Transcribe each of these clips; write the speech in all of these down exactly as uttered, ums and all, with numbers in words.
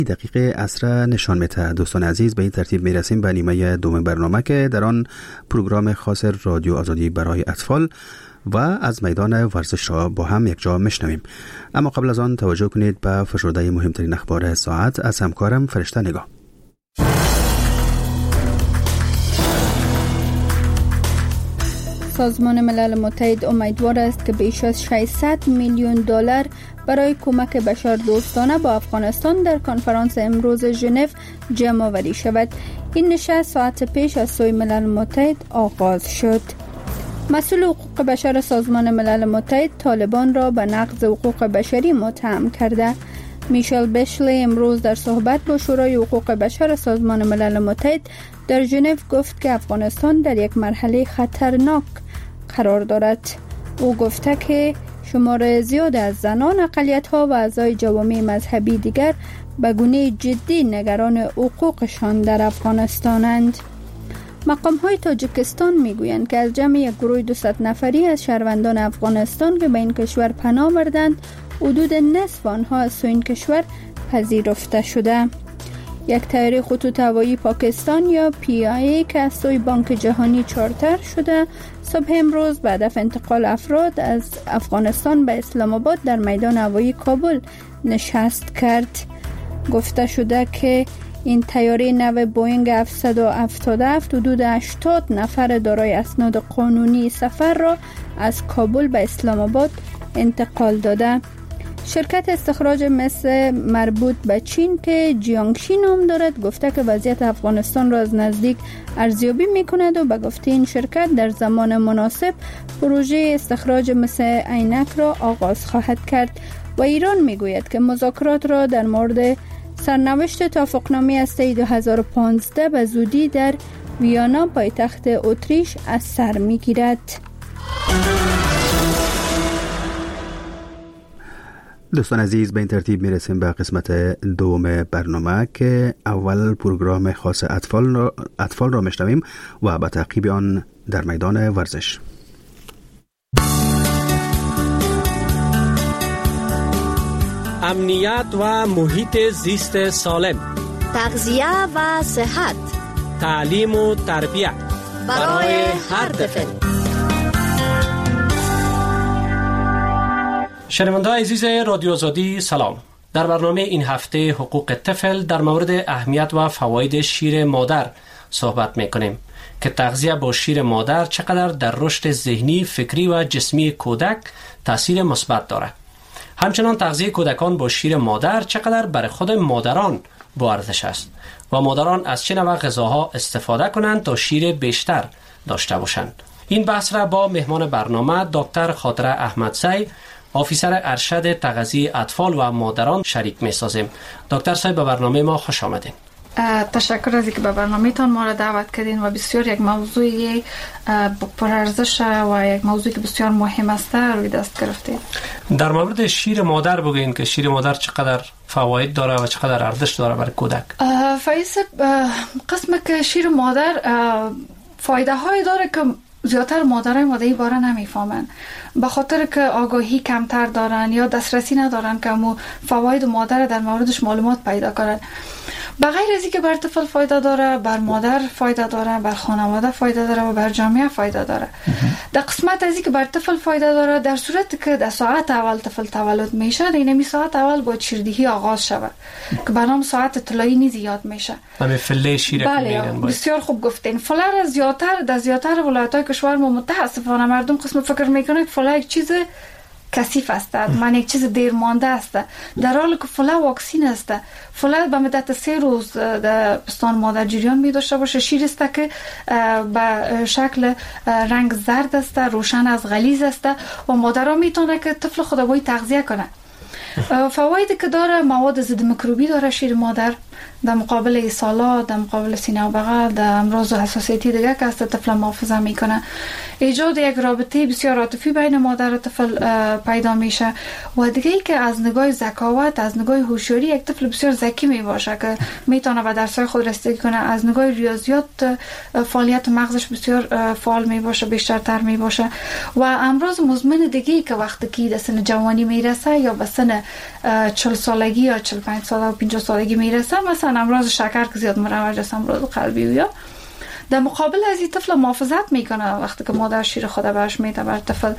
دقیقه عصر نشان میده. دوستان عزیز، به این ترتیب میرسیم به نیمه دوم برنامه که در آن پروگرام خاص رادیو آزادی برای اطفال و از میدان ورزش را با هم یک جا میشنویم. اما قبل از آن توجه کنید به فشرده مهمترین اخبار ساعت از همکارم فرشته نگاه. سازمان ملل متحد امیدوار است که بیش از ششصد میلیون دلار برای کمک بشردوستانه با افغانستان در کنفرانس امروز ژنو جمع آوری شود. این نشست ساعت پیش از سوی ملل متحد آغاز شد. مسئول حقوق بشر سازمان ملل متحد طالبان را به نقض حقوق بشری متهم کرده. میشل بشلی امروز در صحبت با شورای حقوق بشر سازمان ملل متحد در ژنو گفت که افغانستان در یک مرحله خطرناک قرار دارد. او گفته که شمار زیاد از زنان، اقلیت‌ها و اعضای جوامع مذهبی دیگر به گونه جدی نگران حقوقشان در افغانستانند. مقام‌های تاجیکستان میگویند که از جمع یک گروه دویست نفری از شهروندان افغانستان که به این کشور پناه بردند، حدود نصف آنها از سوی این کشور پذیرفته شده. یک طیاره خطوط هوایی پاکستان یا پی آی ای که از سوی بانک جهانی چارتر شده، صبح امروز به هدف انتقال افراد از افغانستان به اسلام آباد در میدان هوایی کابل نشست کرد. گفته شده که این طیاره نو بوئینگ هفتصد و هفتاد و هفت حدود هشتاد نفر دارای اسناد قانونی سفر را از کابل به اسلام آباد انتقال داده. شرکت استخراج مس مربوط به چین که جیانگشی نام دارد گفته که وضعیت افغانستان را از نزدیک ارزیابی میکند و به گفته این شرکت در زمان مناسب پروژه استخراج مس عینک را آغاز خواهد کرد. و ایران میگوید که مذاکرات را در مورد سرنوشت توافقنامه هسته‌ای دو هزار و پانزده به زودی در ویانا پایتخت اتریش از سر میگیرد. دوستان عزیز، به این ترتیب میرسیم به قسمت دوم برنامه که اول پروگرام خاص اطفال را, اطفال را میشنویم و به تعقیب آن در میدان ورزش. امنیت و محیط زیست سالم، تغذیه و صحت، تعلیم و تربیت برای هر طفل. شنونده‌های عزیز رادیو آزادی سلام. در برنامه این هفته حقوق طفل در مورد اهمیت و فواید شیر مادر صحبت می‌کنیم که تغذیه با شیر مادر چقدر در رشد ذهنی، فکری و جسمی کودک تاثیر مثبت دارد. همچنان تغذیه کودکان با شیر مادر چقدر برای خود مادران با ارزش است و مادران از چه نوع غذاها استفاده کنند تا شیر بیشتر داشته باشند. این بحث را با مهمان برنامه دکتر خاطره احمدزی، آفیسر ارشد تغذیه اطفال و مادران شریک می سازیم. دکتر صاحب، به برنامه ما خوش آمدین. تشکر از اینکه به برنامه تان ما را دعوت کردین و بسیار یک موضوعی پرارزش و یک موضوعی که بسیار مهم است روی دست گرفتید. در مورد شیر مادر بگوین که شیر مادر چقدر فواید داره و چقدر ارزش داره برای کودک. فایز، قسم که شیر مادر فایده های داره که زیادتر مادرای مادری باره نمیفهمن، به خاطر که آگاهی کمتر دارن یا دسترسی ندارن که مو فواید مادر در موردش معلومات پیدا کنن. به غیر از اینکه بر طفل فایده داره، بر مادر فایده داره، بر خانواده فایده داره و بر جامعه فایده داره. در قسمت از اینکه بر طفل فایده داره، در صورت که در ساعت اول طفل تولد میشه، در این ساعت اول با شیردهی آغاز شود که برنامه ساعت طلایی نیز یاد میشه. همین فله شیر بله، بسیار خوب گفتین. فله را زیادتر در زیادتر ولایت‌های کشور ما متاسفانه مردم قسم فکر میکنه که فله یک چیز کثیف است، من یک چیز دیر مانده است، در حالی که فله واکسین است. فله به مدت سه روز در پستان مادر جریان می داشته باشه. شیر است که به شکل رنگ زرد است، روشن از غلیظ است و مادرها میتونه که طفل خود باید تغذیه کنه. فوایدی که داره، مواد ضد میکروبی داره شیر مادر، در مقابل اسهال، در مقابل سینه و بغل، در امراض و حساسیتی دیگه که از طفل محافظه میکنه. ایجاد یک رابطه بسیار عاطفی بین مادر و طفل پیدا میشه. و دیگه ای که از نگاه ذکاوت، از نگاه هوشیاری، یک طفل بسیار ذکی میباشه که میتونه به درس‌های خود رسیدگی کنه. از نگاه ریاضیات فعالیت مغزش بسیار فعال میباشه، بیشترتر میباشه. و امراض مزمن دیگه ای که وقتی که در سن جوانی میرسه یا به سن سن چهل سالگی یا چهل و پنج سال و پنجاه سالگی میرسه، مثلا امراض شکر که زیاد مروج است، امراض قلبی و یا در مقابل از این طفل محافظت میکنه وقتی که مادر شیر خود برش میده بر طفل.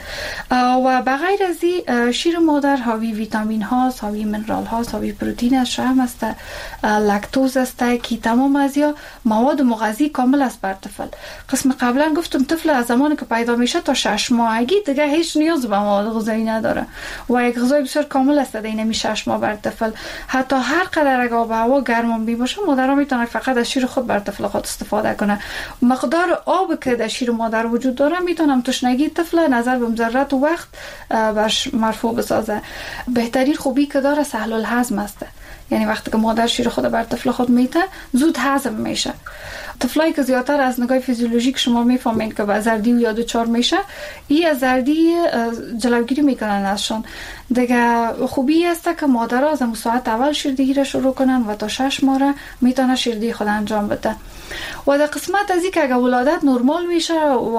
و بغیر از این شیر مادر حاوی ویتامین هاست، حاوی منرال هاست، حاوی پروتئین است، شحم است، لاکتوز است که تمام از یا مواد مغذی کامل است بر طفل. قسم قبلا گفتم طفل از زمانی که پیدا میشه تا شش ماهگی دیگه هیچ نیاز به مواد غذایی نداره و یک غذای بسیار کامل است در این شش ماه بر طفل. حتی هر قدر آب و هوا گرم بی باشه مادرها میتونن فقط از شیر خود بر طفل خود استفاده کنه. مقدار آب که در شیر مادر وجود داره میتونم تشنگی طفل نظر به ضرورت و وقت برش مرفوع بسازه. بهترین خوبی که داره سهل الهضم است، یعنی وقتی که مادر شیر خود بر طفل خود میته زود هضم میشه. طفلایی که زیادتر از نگاه فیزیولوژیک شما میفهمید که با زردی و یا دوچار میشه، این از زردی جلوگیری میکنن ازشون. دیگه خوبی است که مادرها از ساعت اول شیردهی را شروع کنن و تا شش ماه میتونه شیردهی خود انجام بده. و در قسمت از این که اگر ولادت نرمال میشه و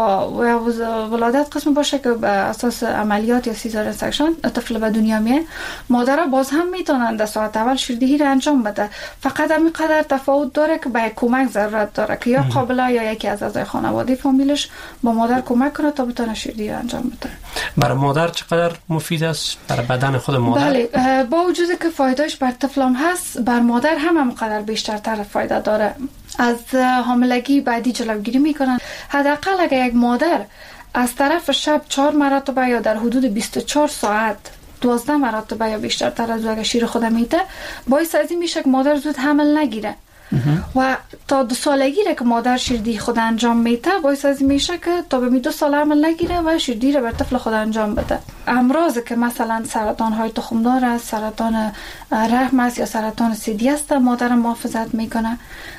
ولادت قسم باشه که به اساس عملیات یا سیزارین سکشن طفل به دنیا میاد، مادرها باز هم میتونن در ساعت اول شیردهی را انجام بده. فقط همین قدر تفاوت داره که به کمک ضرورت داره که یا قابله یا یکی از اعضای خانواده فامیلش با مادر کمک کنه تا بتونه شیردهی را انجام بده. برای مادر چقدر مفید است برای بدن خود مادر؟ بله، با وجود که فایدهش بر طفل هم هست، بر مادر هم همقدر بیشترتر فایده داره. از حاملگی بعدی جلوگیری میکنن. حداقل اگر یک مادر از طرف شب چهار مرتبه یا در حدود بیست و چهار ساعت دوازده مرتبه یا بیشترتر از اگر شیر خود میده، باعث از این میشه که مادر زود حمل نگیره. و تا دو سالگی را که مادر شیردهی خود انجام میده، باعث از این میشه که تا به دو سال حمل نگیره و شیردهی را بر طفل خود انجام بده. امراضی که مثلا سرطان های تخمدار است، سرطان رحم است یا سرطان ثدی است، مادر محافظت میکنه.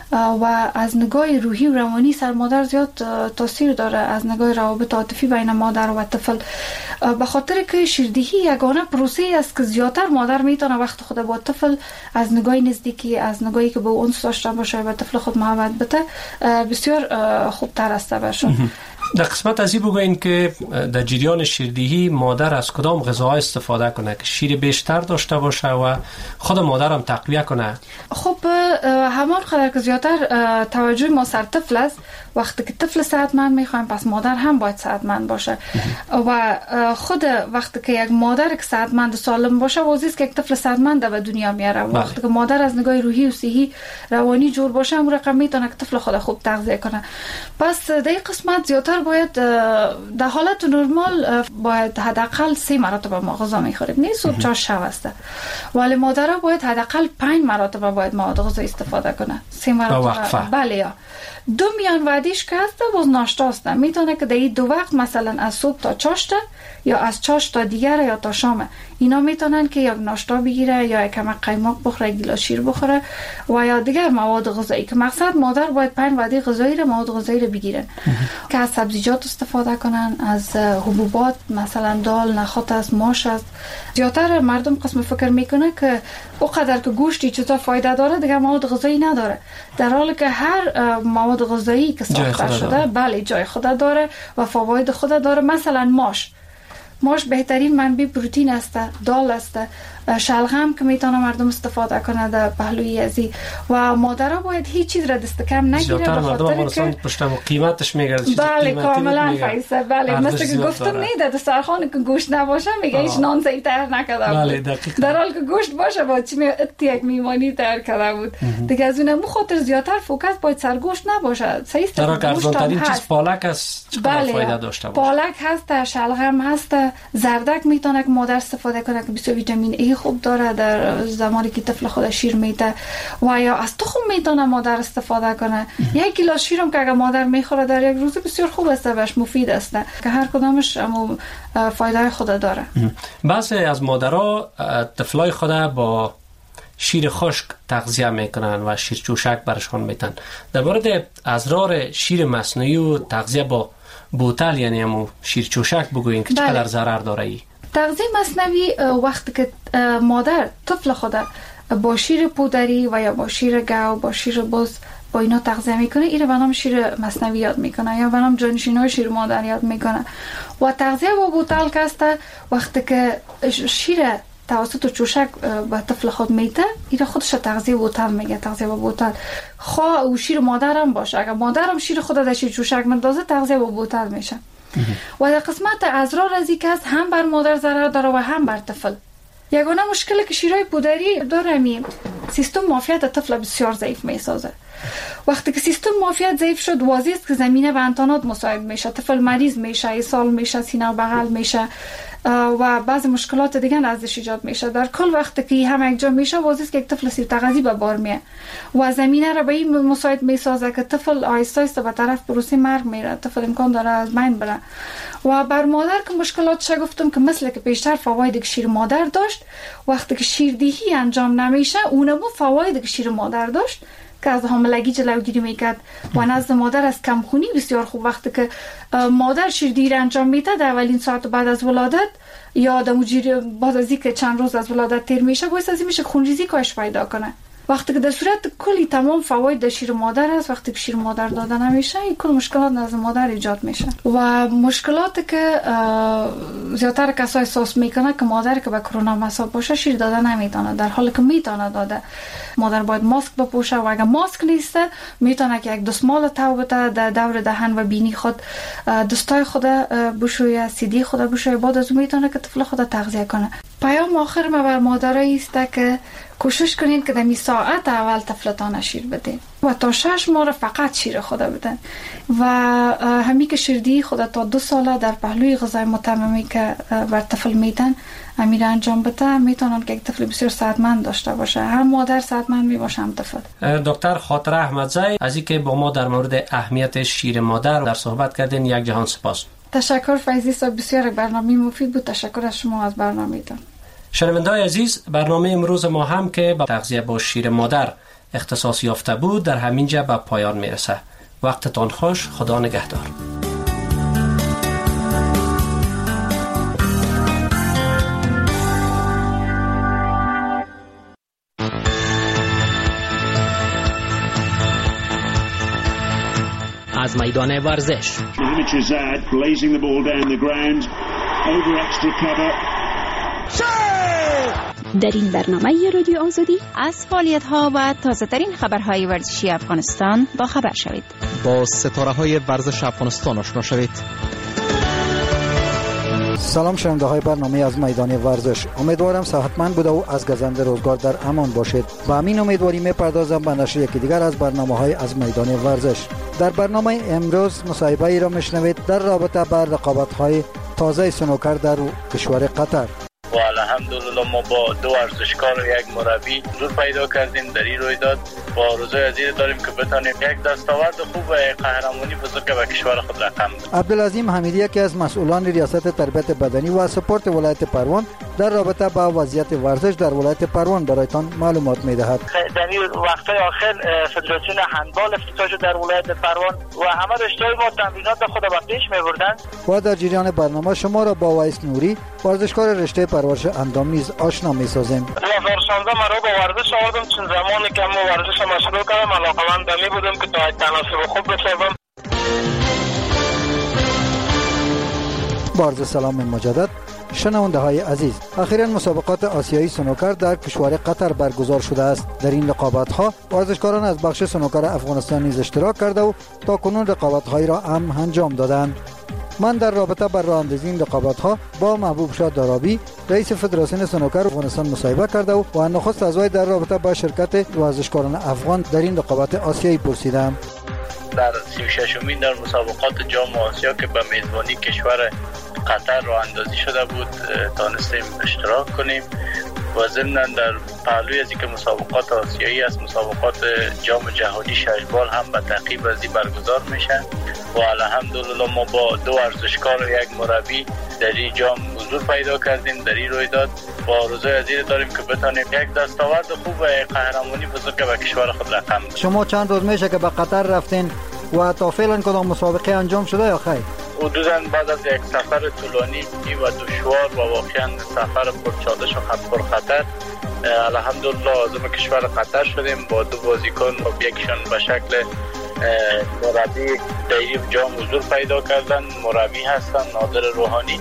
و از نگاه روحی و روانی سر مادر زیاد تاثیر داره، از نگاه روابط عاطفی بین مادر و طفل، به خاطر که شیردهی یگانه پروسه است که زیادتر مادر میتونه وقت خود با طفل از نگاه نزدیکی، از نگاهی که به اون داشته باشه و طفل خود محبت بده، بسیار خوبتر است برشون. در قسمت از این بگوین که در جریان شیردهی مادر از کدام غذاها استفاده کنه که شیر بیشتر داشته باشه و خود مادر هم تقویه کنه؟ خب همان قدر که زیادتر توجه ما سر طفل است، وقتی که طفل صحتمند میخوایم پس مادر هم باید صحتمند باشه. و خود وقتی که یک مادر که صحتمند و سالم باشه، واضحه که یک طفل صحتمند به دنیا میاره. وقتی که مادر از نگاه روحی و صحی روانی جور باشه، اون رقم میتونه که طفل خود خوب تغذیه کنه. پس در این قسمت زیادتر باید در حالت نرمال باید حداقل سه مرتبه ما غذا میخوریم، نه صبح چهار شب است. ولی مادرها باید حداقل پنج مرتبه باید مواد غذایی استفاده کنه. سه مرتبه بله. یا دو میان وعدیش که هست باز ناشتا است. میتونه که در این دو وقت مثلا از صبح تا چاشت یا از چاشت تا دیگر یا تا شام اینا میتونن که یا ناشتا بگیره یا کمک قیماق بخوره، گیلاس شیر بخوره و یا دیگر مواد غذایی، که مقصد مادر باید پنج وعده غذایی رو مواد غذایی رو بگیرن که از سبزیجات استفاده کنن، از حبوبات مثلا دال، نخود است، ماش است. زیادتر مردم قسم فکر میکنه که اونقدر که گوشتی چطور فایده داره دیگه مواد غذایی نداره، در حالی که هر مواد غذایی که ساخته شده بله جای خود داره و فواید خود داره. مثلا ماش ماش بهترین منبع پروتئین است، دال است، شلغم که میتونه مردم استفاده کنه در پهلوی ازی. و مادرها باید هیچ چیز را دست کم نگیره، به خاطر که پشتم قیمتش میگرده. بله کاملا فایسه. بله مثل که گفتم نیده دسترخوان که گوشت نباشه میگه هیچ نان زی تر نکرده بود. بله دقیقاً. در حالی که گوشت باشه با چی یک میمانی تر کرده بود. دیگه از اون خاطر زیادتر فوکس باید سر گوشت نباشه. صحیح است. در ارزان‌ترین چیز پالک است، چقدر فایده داشته باشه. پالک هست، شلغم هست، زردک میتونه که مادر استفاده کنه که بسیار ویتامین ای خوب داره در زمانی که طفل خود شیر میده. و یا از تخم میتونه مادر استفاده کنه. یک گیلاس شیرم که اگر مادر میخوره در یک روز بسیار خوب است، بهش مفید است که هر کدامش هم فایده خود داره. بعضی از مادرها طفلای خود با شیر خشک تغذیه میکنن و شیر جوشک برشان میتن. در مورد اضرار شیر مصنوعی و تغذیه با بوتل یعنی همون شیر جوشک بگوین که چقدر ضرر داره ای؟ تغذیه مصنوعی وقتی که مادر طفل خود با شیر پودری و یا با شیر گاو، با شیر بز با اینا تغذیه میکنه، این رو به نام شیر مصنوعی یاد میکنه یا به نام جانشینای شیر مادر یاد میکنه. و تغذیه با بوتل که است وقتی که شیر توسط چوشک به طفل خود میده، این خودش تغذیه بوتل میگه، تغذیه با بوتل. خواه او شیر مادرم باشه، اگر مادرم شیر خود در شیر چوشک مندازه تغذیه با بوتل میشه. و در قسمت اضرار از این که است، هم بر مادر ضرر داره و هم بر طفل. یگانه مشکلی که شیرای پودری داره می سیستم معافیت طفل بسیار ضعیف میسازه. وقتی که سیستم معافیت ضعیف شد، واضح است که زمینه به انتانات مصاحب میشه، طفل مریض میشه، اسهال میشه، سینه و بغل میشه و بعضی مشکلات دیگه ازش ایجاد میشه. در کل وقتی که هم یک جا میشه، واضح است که یک طفل سیر تغذی به بار میه و زمینه را به این مساعد میسازه که طفل آهسته آهسته به طرف پروسه مرگ میره، طفل امکان داره از بین بره. و بر مادر که مشکلاتش گفتم که مثل که پیشتر فواید که شیر مادر داشت، وقتی که شیردهی انجام نمیشه، اونمو فواید که شیر مادر داشت که از حاملگی جلوگیری میکرد و نزد مادر از کمخونی بسیار خوب. وقتی که مادر شیردهی را انجام میده در اولین ساعت بعد از ولادت یا در مجری بعد از اینکه چند روز از ولادت تیر میشه، باعث از این میشه خونریزی کاهش پیدا کنه. وقتی که در صورت کلی تمام فواید در شیر مادر است، وقتی که شیر مادر داده نمیشه، این کل مشکلات نزد مادر ایجاد میشه. و مشکلاتی که زیادتر کسا احساس میکنه که مادر که به کرونا مصاب باشه شیر داده نمیتونه، در حالی که میتونه داده. مادر باید ماسک بپوشه و اگر ماسک نیسته میتونه که یک دستمال تو بده در دور دهن و بینی خود، دستای خود بشویه، سیدی خود بشویه، بعد از اون میتونه که طفل خود تغذیه کنه. پیام آخر ما بر مادرایی است که کوشش کنین که در ساعت اول طفلتان شیر بدین و تا شش ماه فقط شیر خود بدن و همین که شیردهی خود تا دو ساله در پهلوی غذای متممی که بر طفل میدن امیر انجام بده، میتونن که یک طفل بسیار صحتمند داشته باشه، هم مادر صحتمند می باشه هم طفل. دکتر خاطره احمدزی، از اینکه با ما در مورد اهمیت شیر مادر در صحبت کردین، یک جهان سپاس. تشکر فیضی صاحب، بسیار برنامه مفید بود. تشکر از شما از برنامه‌تان. شنونده‌های عزیز، برنامه امروز ما هم که با تغذیه با شیر مادر اختصاص یافته بود در همینجا به پایان میرسه. وقتتان خوش، خدا نگهدار. از میدان ورزش در این برنامه رادیو آزادی از فعالیت‌ها و تازه‌ترین خبرهای ورزشی افغانستان با خبر شوید. با ستاره‌های ورزش افغانستان آشنا شوید. سلام شنونده های برنامه از میدان ورزش، امیدوارم صحتمند بوده و از گزند روزگار در امان باشید. با همین امیدواری میپردازم به نشر یکی دیگر از برنامه های از میدان ورزش. در برنامه امروز مصاحبه ای را میشنوید در رابطه با رقابت های تازه سنوکر در کشور قطر. و الحمدلله ما با دو ورزشکار و یک مربی حضور پیدا کردیم در این رویداد و آرزوی عزیز داریم که بتانیم یک دستاورد خوب و قهرمانی بزرگ به کشور خود رقم دهیم. عبدالعظیم حمیدی یکی از مسئولان ریاست تربیت بدنی و سپورت ولایت پروان در رابطه با وضعیت ورزش در ولایت پروان برایتان معلومات می‌دهد. در این وقت‌های آخر فدراسیون هندبال افتتاح شد در ولایت پروان و همه رشته‌های ما تمرینات خود به پیش می‌بردند. و در جریان برنامه شما را با وایس نوری، ورزشکار رشته پرورش اندام نیز آشنا می‌سازیم. دو هزار و شانزده مرا با ورزش آوردم، چون زمانی که ما ورزش ما شروع کردم علاقه‌مند می بودم که تا یک تناسب خوب بسازم. با عرض سلام مجدد شنونده های عزیز، اخیراً مسابقات آسیایی سنوکر در کشور قطر برگزار شده است. در این رقابت ها ورزشکاران از بخش سنوکر افغانستان نیز اشتراک کرده و تا کنون رقابت هایی را هم انجام دادند. من در رابطه با راه اندازی این رقابت ها با محبوب شاه دارابی، رئیس فدراسیون سنوکر افغانستان مصاحبه کرده و و نخست از وی در رابطه با شرکت ورزشکاران افغان در این رقابت آسیایی پرسیدم. در سی و ششمین در مسابقات جام آسیا که به میزبانی کشور قطر راه اندازی شده بود تانستیم اشتراک کنیم و ضمناً در پهلوی از اینکه مسابقات آسیایی است، مسابقات جام جهانی ششبال هم به تعقیب از این برگزار میشن و الحمدلله ما با دو ورزشکار و یک مربی در این جام حضور پیدا کردیم در این رویداد و آرزوی عزیز داریم که بتانیم یک دستاورد خوب و قهرمانی بزرگ به کشور خود رقم دهیم. شما چند روز میشه که به قطر رفتین و تا فعلا کدام مسابقه انجام شده یا خیر؟ حدوداً بعد از یک سفر طولانی و دشوار و واقعاً سفر پرچالش و پرخطر الحمدلله عازم کشور قطر شدیم با دو بازیکن و یکیشان به شکل مربی در این جام حضور پیدا کردن. مربی هستن نادر روحانی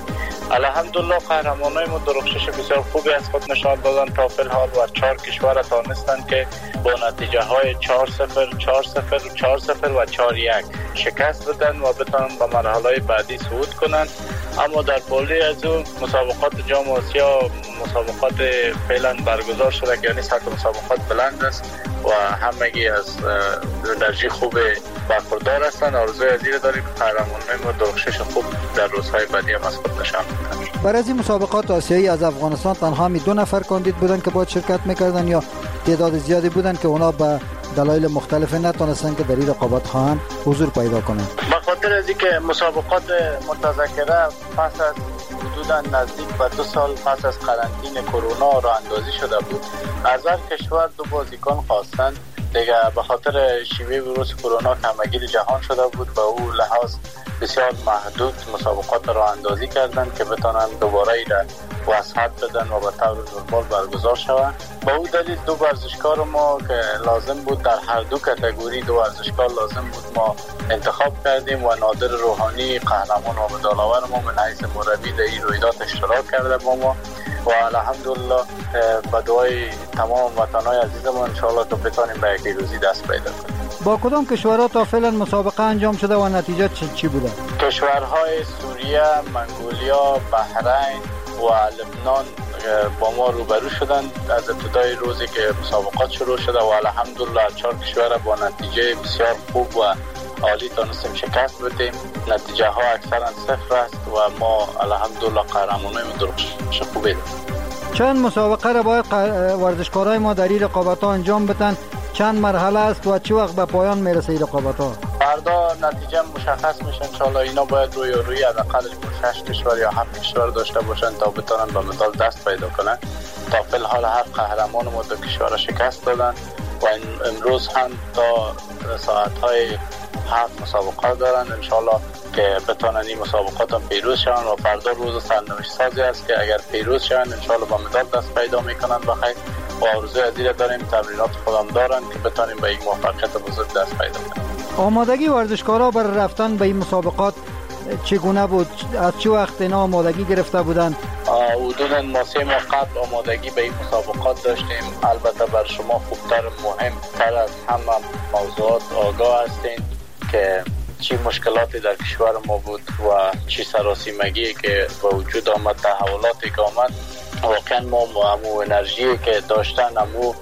الحمدلله قهرمانای ما درخشش بسیار خوبی از خود نشان دادن تا فی الحال و چهار کشور تانستند که با نتیجه های چهار صفر، چهار صفر، چهار صفر و چهار یک شکست بدن و بتوانند به مرحله بعدی صعود کنند. اما در پالی از اون مسابقات جام آسیا مسابقات فعلا برگزار شده که یعنی سطح مسابقات بلند است و همگی از انرژی خوب برخوردار هستند. آرزوی عزیز داریم که قهرمانان ما درخشش خوب در روزهای بعدی هم از خود نشان بدن. برای این مسابقات آسیایی از افغانستان تنها می دو نفر کاندید بودن که باید شرکت میکردن یا تعداد زیادی بودن که اونا به دلایل مختلف نتونستن که در این رقابت خواهن حضور پیدا کنند؟ به خاطر از اینکه مسابقات متذکره پس از حدوداً نزدیک به دو سال پس از قرنطینه کرونا راه اندازی شده بود، از هر کشور دو بازیکن خواستند دیگه. به خاطر شیوه ویروس کرونا همگیر جهان شده بود، به او لحاظ بسیار محدود مسابقات راه اندازی کردند که بتونن دوباره ای را وسعت بدن و به طور نرمال برگزار شوند. با او دلیل دو ورزشکار ما که لازم بود در هر دو کاتگوری دو ورزشکار لازم بود ما انتخاب کردیم و نادر روحانی قهرمان و مدال‌آور ما من حیث مربی در این رویداد اشتراک کرده با ما و الحمدلله با دعای تمام وطنای عزیزمون ان شاء الله تا بتونیم به یک روزی دست پیدا کنیم. با کدام کشورها تا فعلا مسابقه انجام شده و نتیجه چی, چی بوده؟ کشورهای سوریه، منگولیا، بحرین و لبنان با ما روبرو شدند از ابتدای روزی که مسابقات شروع شده و الحمدلله چهار کشور با نتیجه بسیار خوب و عالی تونستیم شکست بدیم. نتیجه ها اکثرا صفر است و ما الحمدلله قهرمانای درخشش خوبی داریم. چند مسابقه را باید ورزشکارای ما در این رقابت ها انجام بدن؟ چند مرحله است و چه وقت به پایان میرسه این رقابت ها؟ فردا نتیجه مشخص میشه ان شاء الله. اینا باید روی روی حداقل شش کشور یا هفت کشور داشته باشن تا بتونن به مدال دست پیدا کنن. تا فی الحال هر قهرمان ما دو کشور شکست دادن و امروز هم تا ساعت های هفت مسابقات دارن ان شاء الله که بتونن این مسابقات هم پیروز شون و فردا روز سرنوشت سازی است که اگر پیروز شون ان شاء الله با مدال دست پیدا میکنن بخیر. و آرزوی عزیز داریم تمرینات خودم دارن که بتونیم به این موفقیت بزرگ دست پیدا کنیم. آمادگی ورزشکارا برای رفتن به این مسابقات چگونه بود؟ از چه وقت اینا آمادگی گرفته بودند؟ حدوداً ما سه ماه قبل آمادگی به این مسابقات داشتیم. البته بر شما خوبتر مهمتر از همه موضوعات آگاه هستین که چی مشکلاتی در کشور ما بود و چی سراسیمگی که به وجود آمد، تحولاتی که آمد. واقعا ما همو انرژی که داشتن، همو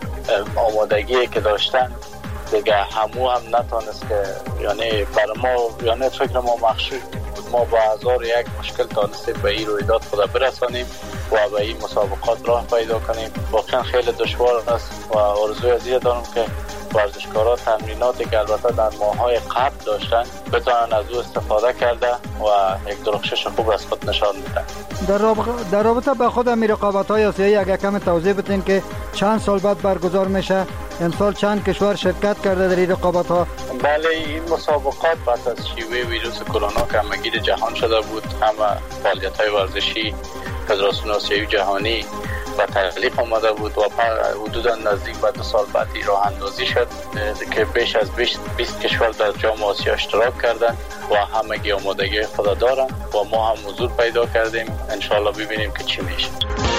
آمادگی که داشتن دیگه همو هم نتونست که یعنی بر ما یعنی فکر ما مخشوش بود. ما با هزار یک مشکل تونستیم به این رویداد خود برسانیم و به این مسابقات راه پیدا کنیم. واقعا خیلی دشوار است و آرزوی عزیز دارم که ورزشکارا تمریناتی که البته در ماه‌های قبل داشتن بتونن از او استفاده کرده و یک درخشش خوب از خود نشان بدن. در رابطه در رابطه با خود امیر رقابت‌های آسیایی اگه کم توضیح بدین که چند سال بعد برگزار میشه؟ امسال چند کشور شرکت کرده در این رقابت‌ها؟ بله، این مسابقات پس از شیوع ویروس کرونا که همگیر جهان شده بود، همه فعالیت‌های ورزشی فدراسیون آسیایی جهانی و تعلیق آمده بود و حدوداً نزدیک به دو سال بعدی راه اندازی شد که بیش از بیست کشور در جام آسیا اشتراک کردند و همگی آمادگی خود دارند و ما هم حضور پیدا کردیم. انشالله ببینیم که چی میشه.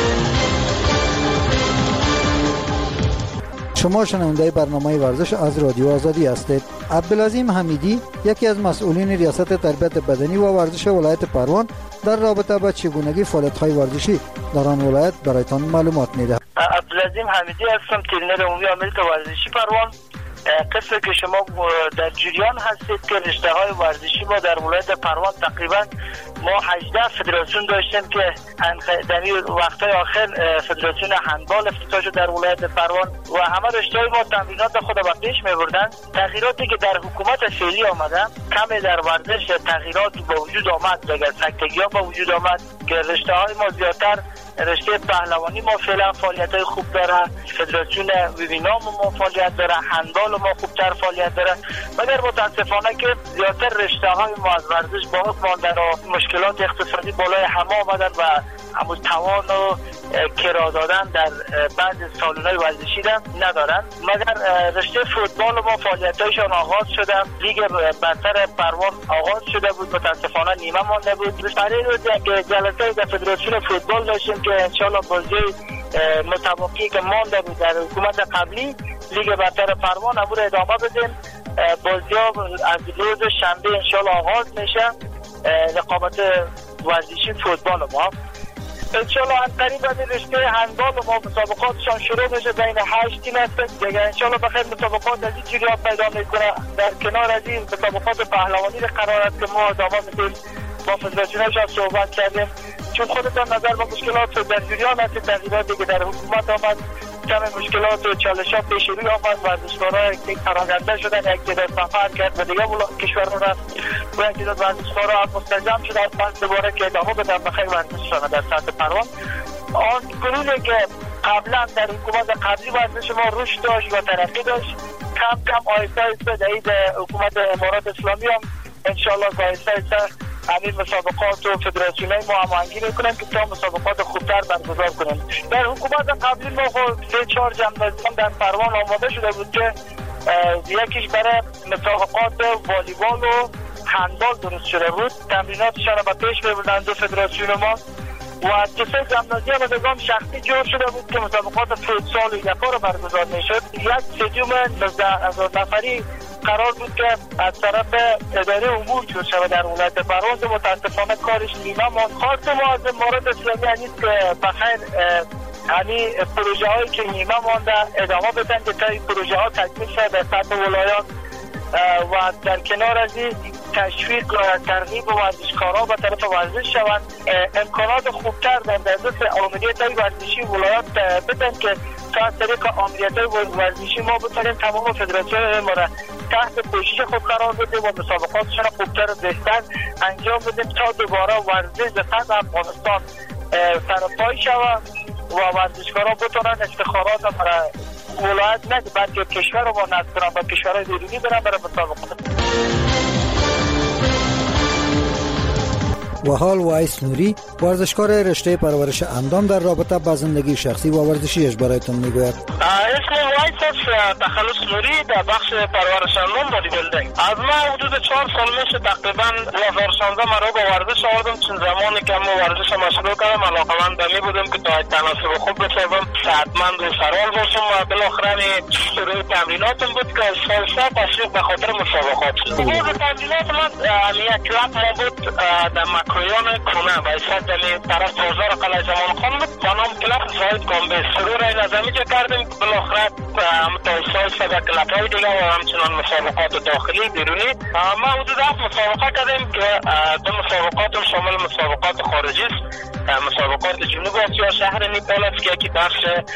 شما شنونده برنامه ورزش از رادیو آزادی هستید. عبدالعظیم حمیدی، یکی از مسئولین ریاست تربیت بدنی و ورزش ولایت پروان، در رابطه با چگونگی فعالیت‌های ورزشی در آن ولایت برایتان معلومات می‌دهد. عبدالعظیم حمیدی هستم، ترینر عمومی عامل ورزشی پروان. قصه که شما در جریان هستید که رشته‌های ورزشی ما در ولایت پروان تقریبا ما هجده فدراسیون داشتیم که در وقت‌های آخر فدراسیون هندبال افتتاح شد در ولایت پروان و همه رشته‌های ما تمرینات خود را پیش می‌بردن. تغییراتی که در حکومت فعلی آمده کمی در ورزش تغییرات با وجود آمد، دیگه سکتگی‌ها با وجود آمد که رشته‌های ما زیادتر رشته پهلوانی ما فعلا فعالیت‌های خوب داره، فدراسیون ویوینام ما فعالیت داره، هندبال ما خوبتر فعالیت داره، مگر متاسفانه که زیادتر رشته‌های ما از ورزش با حکم در مشکلات اقتصادی بالای همه آمدن و همون توان و کرا دادن در بعض سالن‌های ورزشی ندارند. مگر رشته فوتبال ما فعالیت‌هایشان آغاز شده، لیگ برتر پروان آغاز شده بود، متاسفانه نیمه مانده بود. برای روزی که جلسه در فدراسیون فوتبال داشتیم که انشالله بازی مسابقاتی که مانده بود در حکومت قبلی لیگ برتر پروان امور ادامه بدیم. بازی‌ها از روز شنبه انشالله آغاز میشه. رقابت ورزشی فوتبال ما انشالله از قریب از رشته هندبال ما مسابقاتشان شروع میشه. بین هشت تیم هست دیگه انشالله بخیر مسابقات از این جریان پیدا میکنه. در کنار از این مسابقات پهلوانی قرار است که ما ادامه میدیم. با فدراسیونش صحبت کردیم چون خودتان نظر به مشکلات در جریان هست. تغییراتی که در حکومت آمد کم مشکلات و چالش ها پیش روی آمد. ورزشکارها یک پراکنده شدن، یک تعداد سفر کرد به دیگه کشورها رفت و یک تعداد ورزشکارها مستجم شدن پس دوباره که ادامه بدن بخیر ورزششان در سطح پروان. آن گروهی که قبلا در حکومت قبلی ورزش ما رشد داشت و ترقی داشت کم کم آهسته آهسته در حکومت امارات اسلامی هم انشالله آهسته آهسته همین مسابقات و فدراسیون ما هماهنگی میکنن که تا مسابقات خوبتر برگزار کنیم. در حکومت قبلی ما خود سه چهار جمع‌بندی در پروان آماده شده بود که یکیش برای مسابقات والیبال و هندبال درست شده بود. تمریناتشان را به پیش میبردن دو فدراسیون ما و سه جمنازی هم از نظام شخصی جور شده بود که مسابقات فوتسال و یکا را برگزار میشد. یک استادیوم نوزده هزار نفری قرار بود که از طرف اداره امور جور شود در ولایت پروان. متاسفانه کارش نیمه ماند. خواست ما از امارات اسلامی هست که بخیر همین پروژه هایی که نیمه مانده ادامه بدن که تا این پروژه ها تکمیل شد در سطح ولایات و در کنار از این تشویق و ترغیب ورزشکاران به طرف ورزش شوند، امکانات خوبتر در دست آمریت های ورزشی ولایات بدن که تا از طریق آمریت های ورزشی ما بتونیم تمام فدراسیون ما را تحت پوشش خود قرار بدیم و مسابقاتشان خوبتر و بهتر انجام بدیم تا دوباره ورزش در سطح افغانستان سرپای شود و ورزشکاران بتونن افتخارات برای ولایت نه بلکه کشور رو با نصب کنن و کشورهای بیرونی برن برای مسابقات. و حال وایس نوری ورزشکار رشته پرورش اندام در رابطه با زندگی شخصی و ورزشیش برایتون میگوید. اسم وایس است تخلص نوری در بخش پرورش اندام بادی بیلدینگ. از ما حدود چهار سال میشه تقریبا دو هزار و شانزده مرا به ورزش آوردم. چون زمانی که ما ورزش شروع کردم علاقه‌مند می بودم که تا تناسب خوب بسازم، صحتمند و سرحال باشم و بالاخره شروع تمریناتم بود که سال سه تشویق به خاطر مسابقات شد. بعد تمرینات من یک کلاب ما بود در مکرویان کنه و ایساد دلی طرف بازار قلعه زمان خان بود با نام کلاب زاید کامبه. سرور این از همیجا کردیم بالاخره تا ایسای سبه کلاب های دیگه و همچنان مسابقات داخلی بیرونی. ما حدود هفت مسابقه کردیم که دو مسابقات شامل مسابقات خارجی است. مسابقات جنوب آسیا شهر نیپال است که یکی بخش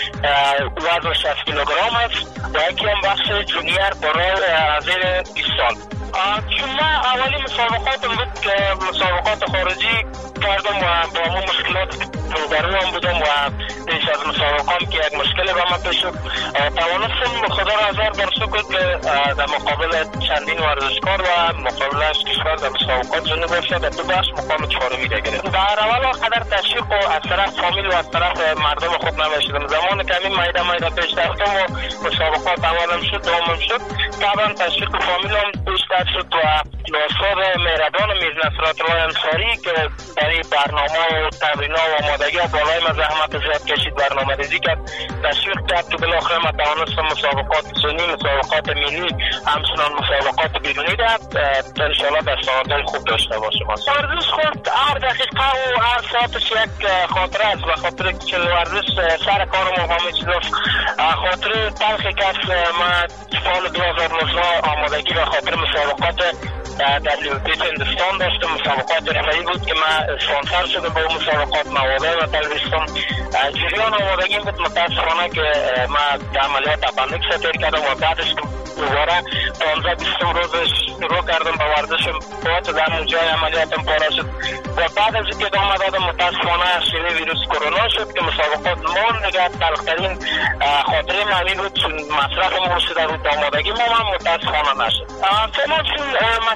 وزن شصت کیلوگرم است و یکی هم بخش جونیور برای زیر بیست سال. چون ما اولی مسابقات بود که مسابقات خارجی کردم و با همون مشکلات روبرو هم بودم و پیش از مسابقام که یک مشکل با من پیش شد توانستم خدا را هزار بار شکر که در مقابل چندین ورزشکار و مقابلش کشور در مسابقات جنوب آسیا در دو بخش مقام چهارمی را گرفت. در اول قدر تشویق و از طرف فامیل و از طرف مردم خوب نمیشدم. زمانی که همین میده میده پیش رفتم و مسابقات اولم شد دومم شد طبعا تشویق فامیلم بیشتر شد و ناصر مهربان میر نصرت الله انصاری که برای برنامه و تمرین‌ها و آمادگی بالای ما زحمت زیاد کشید، برنامه ریزی کرد، تشویق کرد که بالاخره ما توانستم مسابقات سنی، مسابقات ملی، همچنان مسابقات بیرونی را انشاءالله دستاوردهای خوب داشته باشیم. ورزش خود هر دقیقه و هر ساعتش یک خاطره است و خاطر که ورزش سر کارم و همه چیز است. خاطر تلخی که ما سال دو هزار و نوزده آمادگی و خاطر مسابقات دبلیو پی هندوستان داشتم. مسابقات رفعی بود که ما اسپانسر شده با مسابقات موادی و تلویزیون جریان آمادگی بود. متاسفانه که ما در عملیات اپندیکس تیر کردم و بعدش دوباره پانزده بیستم روزش شروع کردم با ورزشم باید در جای عملیاتم پاره شد و بعد از اینکه ادامه دادم متاسفانه شیوه ویروس کرونا شد که مسابقات مان نگه تلخترین خاطره معنی بود چون مصرف ما شده بود آمادگی ما هم متاسفانه نشد. فعلا چون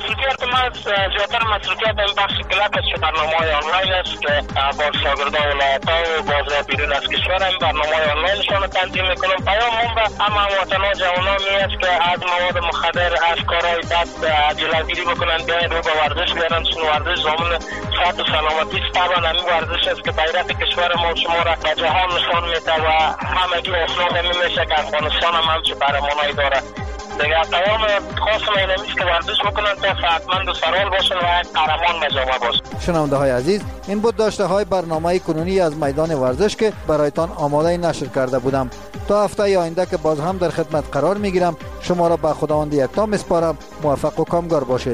مصروفیت ما زیادتر مصروفیت این بخش کلاب است که برنامه‌های آنلاین است که با شاگردان ولایت‌ها و باز بیرون از کشور این برنامه‌های آنلاینشان تنظیم می‌کنم. پیام ما به همه هموطنان جوانان می است که از مواد مخدر، از کارهای بد جلوگیری بکنند، بیاین رو به ورزش بیارن، چون ورزش ضامن صحت و سلامتی است. طبعا همین ورزش است که بیرق کشور ما شما را به جهان نشان میده و همگی اسلام می میشه که افغانستان هم همچه برمانایی داره. دیگه پیام خاص ما این است که ورزش بکنن تا صحتمند و سرحال باشن و یک قهرمان مجامع باشن. شنونده های عزیز، این بود داشته های برنامه کنونی از میدان ورزش که برایتان آماده نشر کرده بودم. تا هفته آینده که باز هم در خدمت قرار میگیرم، شما را به خداوند یکتا میسپارم. موفق و کامگار باشید.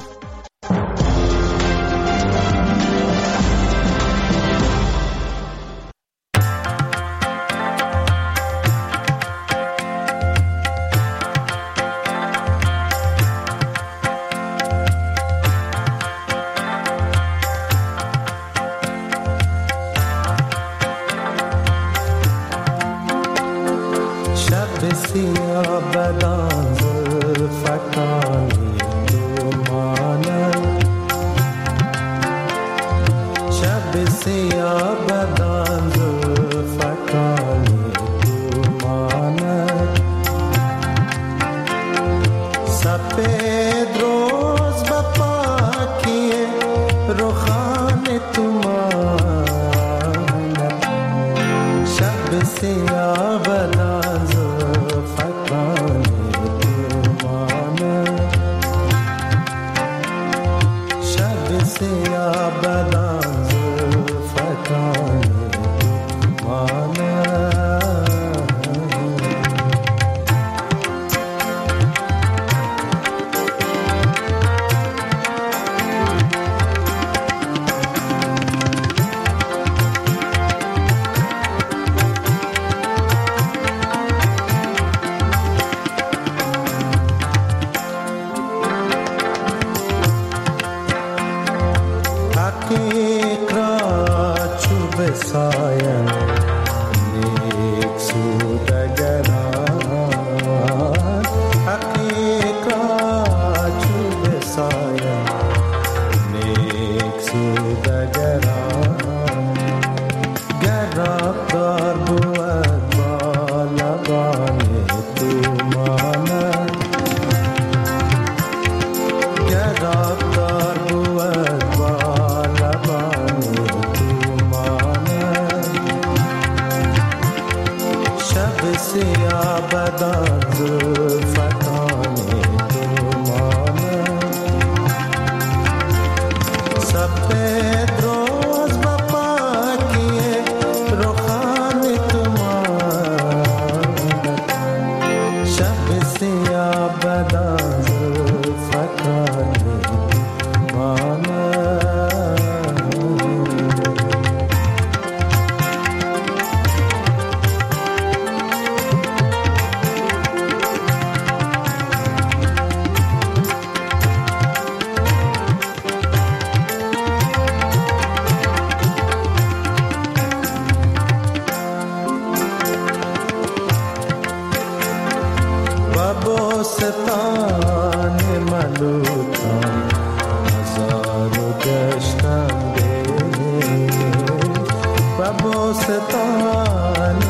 ستان